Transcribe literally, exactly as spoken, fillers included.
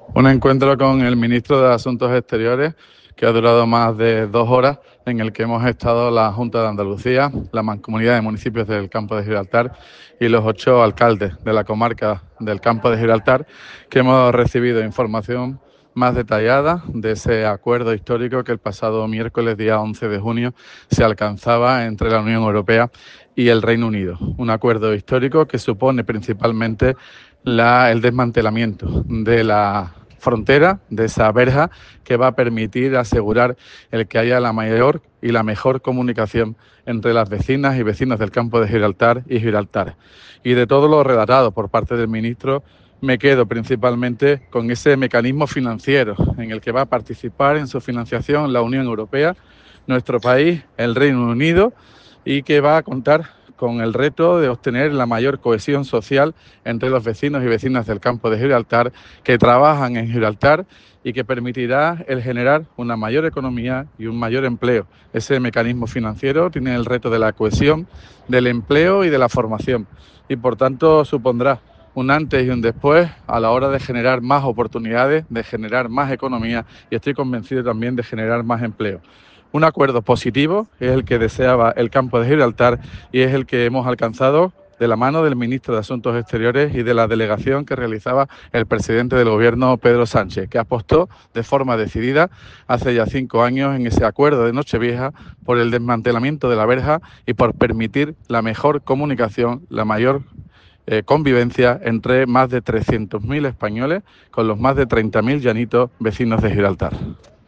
Un encuentro con el ministro de Asuntos Exteriores que ha durado más de dos horas, en el que hemos estado la Junta de Andalucía, la Mancomunidad de Municipios del Campo de Gibraltar y los ocho alcaldes de la comarca del Campo de Gibraltar, que hemos recibido información más detallada de ese acuerdo histórico que el pasado miércoles, día once de junio, se alcanzaba entre la Unión Europea y el Reino Unido. Un acuerdo histórico que supone principalmente la, el desmantelamiento de la frontera, de esa verja, que va a permitir asegurar el que haya la mayor y la mejor comunicación entre las vecinas y vecinos del Campo de Gibraltar y Gibraltar. Y de todo lo relatado por parte del ministro, me quedo principalmente con ese mecanismo financiero en el que va a participar en su financiación la Unión Europea, nuestro país, el Reino Unido, y que va a contar con el reto de obtener la mayor cohesión social entre los vecinos y vecinas del Campo de Gibraltar que trabajan en Gibraltar, y que permitirá el generar una mayor economía y un mayor empleo. Ese mecanismo financiero tiene el reto de la cohesión, del empleo y de la formación, y por tanto supondrá un antes y un después a la hora de generar más oportunidades, de generar más economía, y estoy convencido también de generar más empleo. Un acuerdo positivo es el que deseaba el Campo de Gibraltar y es el que hemos alcanzado de la mano del ministro de Asuntos Exteriores y de la delegación que realizaba el presidente del Gobierno, Pedro Sánchez, que apostó de forma decidida hace ya cinco años en ese acuerdo de Nochevieja por el desmantelamiento de la verja y por permitir la mejor comunicación, la mayor eh, convivencia entre más de trescientos mil españoles con los más de treinta mil llanitos vecinos de Gibraltar.